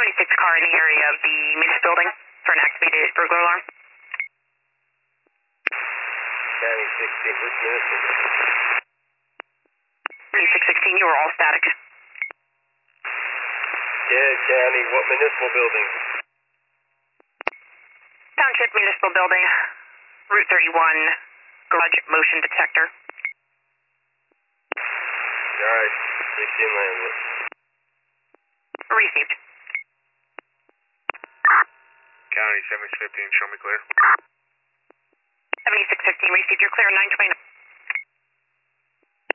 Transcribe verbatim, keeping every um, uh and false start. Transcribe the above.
seventy-six car in the area of the Munis building for an activated burglar alarm. County sixteen, which municipal building? seventy-six sixteen, you were all static. Yeah, County, what municipal building? Township Municipal Building, Route thirty-one, garage motion detector. Alright, sixteen landed. Received. County seventy-six fifteen, show me clear. seventy-six fifteen, received. You're clear, nine twenty-nine.